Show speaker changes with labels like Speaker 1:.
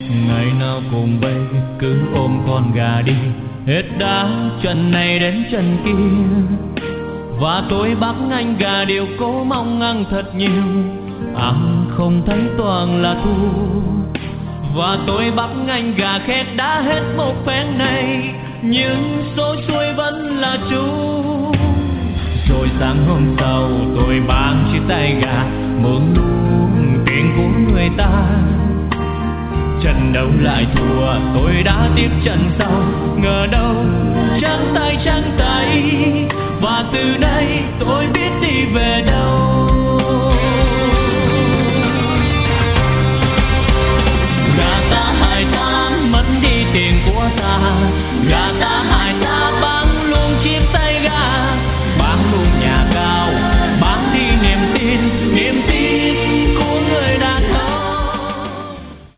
Speaker 1: ngày nào cùng bay cứ ôm con gà đi, hết đá chân này đến chân kia. Và tôi bắt anh gà điều cố mong ăn thật nhiều, ăn không thấy toàn là thua. Và tôi bắt anh gà khét đã hết một phen này, nhưng số xuôi vẫn là chú. Rồi sáng hôm sau tôi mang chiếc tay gà, mượn luôn tiền của người ta. Trận đấu lại thua tôi đã tiếp trận sau, ngờ đâu trắng tay. Và từ đây tôi biết đi về đâu.